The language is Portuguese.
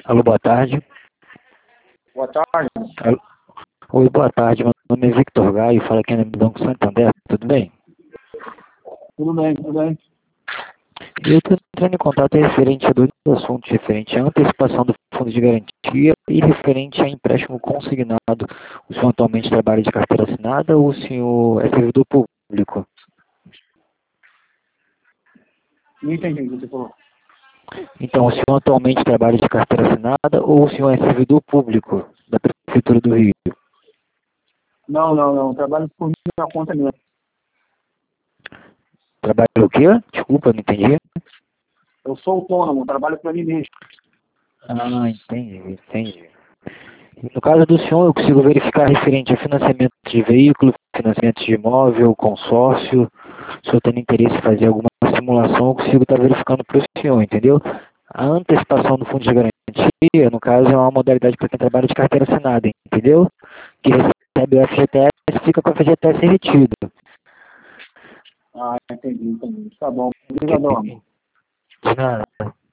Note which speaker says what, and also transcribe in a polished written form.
Speaker 1: Alô, boa tarde.
Speaker 2: Boa tarde.
Speaker 1: Alô. Oi, boa tarde. Meu nome é Victor Gaio, falo aqui no Banco Santander, tudo bem?
Speaker 2: Tudo bem, tudo bem.
Speaker 1: Eu estou entrando em contato referente a dois assuntos, referente à antecipação do fundo de garantia e referente a empréstimo consignado. O senhor atualmente trabalha de carteira assinada ou o senhor é servidor público?
Speaker 2: Não entendi o que você falou.
Speaker 1: Então, o senhor atualmente trabalha de carteira assinada ou o senhor é servidor público da Prefeitura do Rio?
Speaker 2: Não. Trabalho por minha conta mesmo.
Speaker 1: Trabalha o quê? Desculpa, não entendi.
Speaker 2: Eu sou autônomo, trabalho para mim mesmo.
Speaker 1: Ah, entendi. No caso do senhor, eu consigo verificar referente a financiamento de veículo, financiamento de imóvel, consórcio. Se eu tenho interesse em fazer alguma simulação, eu consigo estar verificando para o senhor, entendeu? A antecipação do fundo de garantia, no caso, é uma modalidade para quem trabalha de carteira assinada, entendeu? Que recebe o FGTS e fica com o FGTS retido.
Speaker 2: Ah, entendi. Tá bom. Obrigadão, amor.
Speaker 1: De nada.